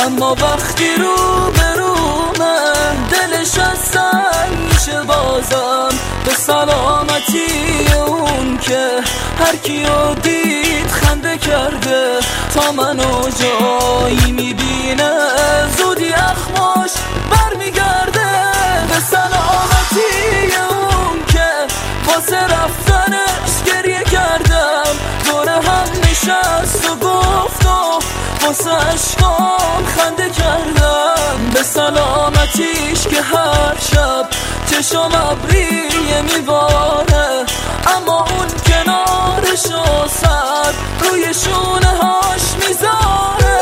اما وقتی رو به رو من دلش از سنگ میشه بازم به سلامتی اون که هر کیو دید خنده کرده تا منو جایی میبینه زودی اخماش برمیگرده به سلامتی اون که واسه رفتنش گریه کردم دور هم نشست و گفت و واسه عشقام خنده کردم به سلامتیش که هر شب چشم ابریه میباره اما اون کنارش و سر روی شونه هاش میذاره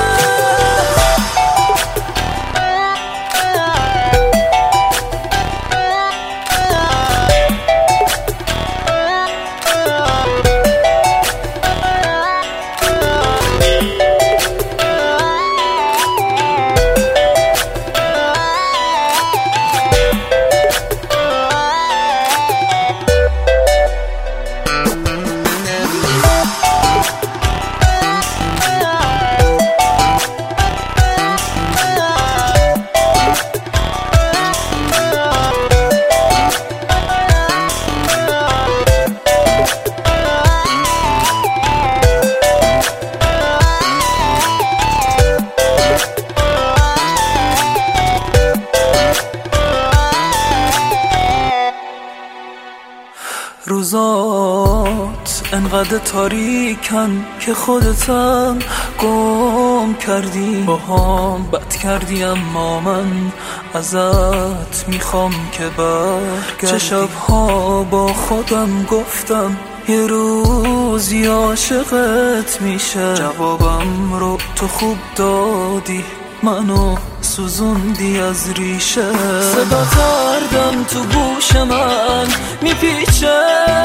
روزات انقدر تاریکن که خودتم گم کردی باهام بد کردی اما من ازت میخوام که برگردی چه شبها با خودم گفتم یه روزی عاشقت میشه جوابم رو تو خوب دادی منو سوزوندی از ریشه صدا کردم تو گوش من میپیچه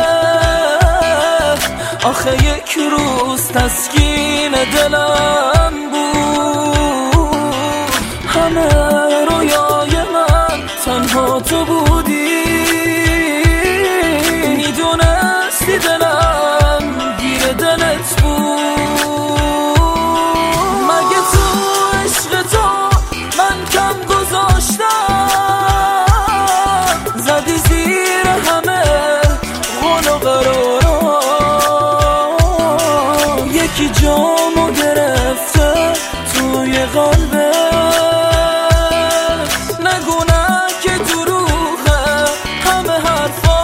آخه یک روز تسکین دلم بود همه رویای من تنها تو بودی میدونستی دلم گیر دلت بود مگه تو عشق تو من کم گذاشتم زدی زیر همه قول و قرارا یکی جامو گرفته توی قلبه نگو نه که دروغه همه حرفا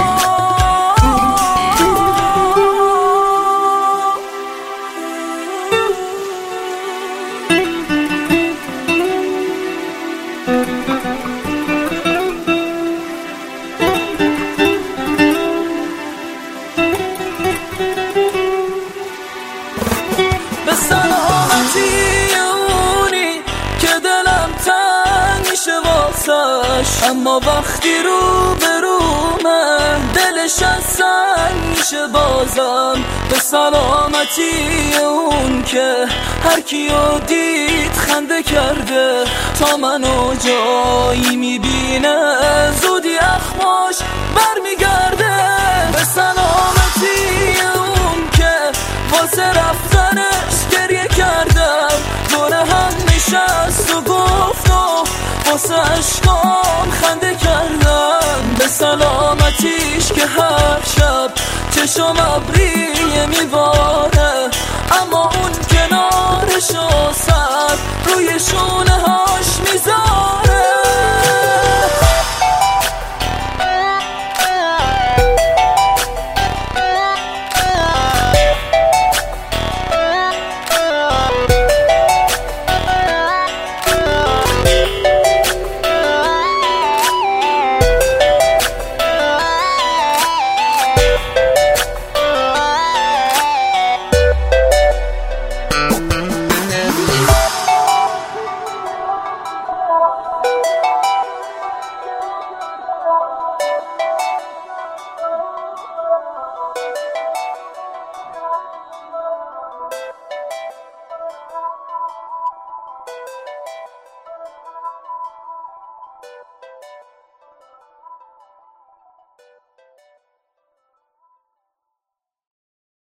به سلامتی اونی که دلم تنگ میشه واسش اما وقتی رو به رو من دلش از سنگ میشه بازم به سلامتی اون که هر کیو دید خنده کرده تا منو جایی میبینه زودی اخماش برمیگرده به سلامتی اون که واسه رفتنش گریه کردم دور هم نشست و گفت و واسه عشقام خنده کردم به سلامتیش که هر شب چشم ابریه میباره اما اون کنارش و سر روی شونه